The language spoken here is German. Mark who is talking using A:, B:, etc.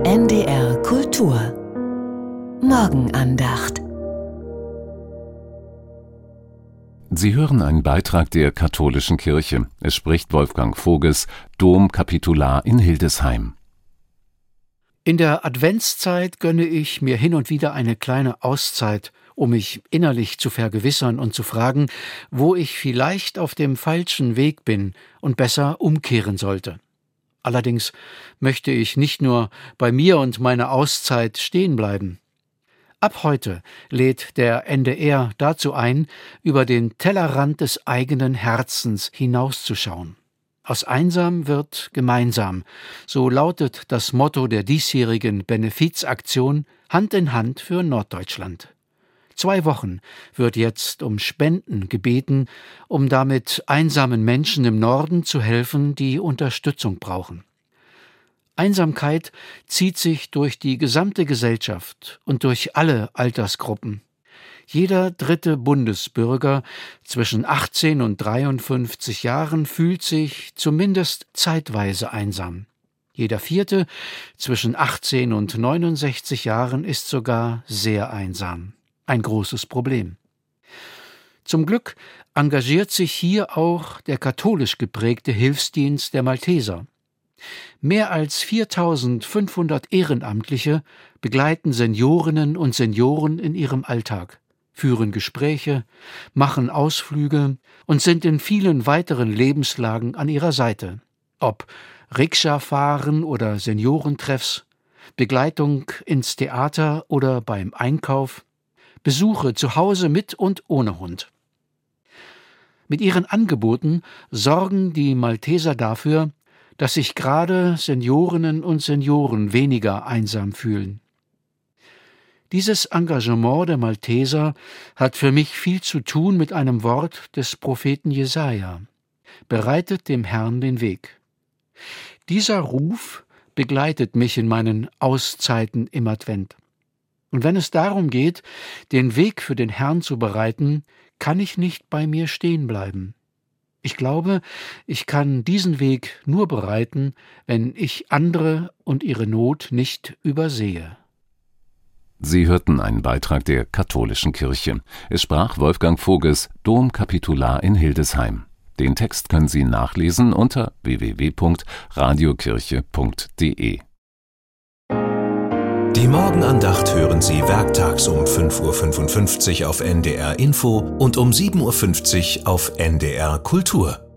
A: NDR Kultur Morgenandacht.
B: Sie hören einen Beitrag der Katholischen Kirche. Es spricht Wolfgang Voges, Domkapitular in Hildesheim.
C: In der Adventszeit gönne ich mir hin und wieder eine kleine Auszeit, um mich innerlich zu vergewissern und zu fragen, wo ich vielleicht auf dem falschen Weg bin und besser umkehren sollte. Allerdings möchte ich nicht nur bei mir und meiner Auszeit stehen bleiben. Ab heute lädt der NDR dazu ein, über den Tellerrand des eigenen Herzens hinauszuschauen. Aus einsam wird gemeinsam, so lautet das Motto der diesjährigen Benefizaktion Hand in Hand für Norddeutschland. 2 Wochen wird jetzt um Spenden gebeten, um damit einsamen Menschen im Norden zu helfen, die Unterstützung brauchen. Einsamkeit zieht sich durch die gesamte Gesellschaft und durch alle Altersgruppen. Jeder 3. Bundesbürger zwischen 18 und 53 Jahren fühlt sich zumindest zeitweise einsam. Jeder 4. zwischen 18 und 69 Jahren ist sogar sehr einsam. Ein großes Problem. Zum Glück engagiert sich hier auch der katholisch geprägte Hilfsdienst der Malteser. Mehr als 4.500 Ehrenamtliche begleiten Seniorinnen und Senioren in ihrem Alltag, führen Gespräche, machen Ausflüge und sind in vielen weiteren Lebenslagen an ihrer Seite. Ob Rikscha-Fahren oder Seniorentreffs, Begleitung ins Theater oder beim Einkauf, Besuche zu Hause mit und ohne Hund. Mit ihren Angeboten sorgen die Malteser dafür, dass sich gerade Seniorinnen und Senioren weniger einsam fühlen. Dieses Engagement der Malteser hat für mich viel zu tun mit einem Wort des Propheten Jesaja: Bereitet dem Herrn den Weg. Dieser Ruf begleitet mich in meinen Auszeiten im Advent. Und wenn es darum geht, den Weg für den Herrn zu bereiten, kann ich nicht bei mir stehen bleiben. Ich glaube, ich kann diesen Weg nur bereiten, wenn ich andere und ihre Not nicht übersehe.
B: Sie hörten einen Beitrag der Katholischen Kirche. Es sprach Wolfgang Voges, Domkapitular in Hildesheim. Den Text können Sie nachlesen unter www.radiokirche.de.
D: Die Morgenandacht hören Sie werktags um 5:55 Uhr auf NDR Info und um 7:50 Uhr auf NDR Kultur.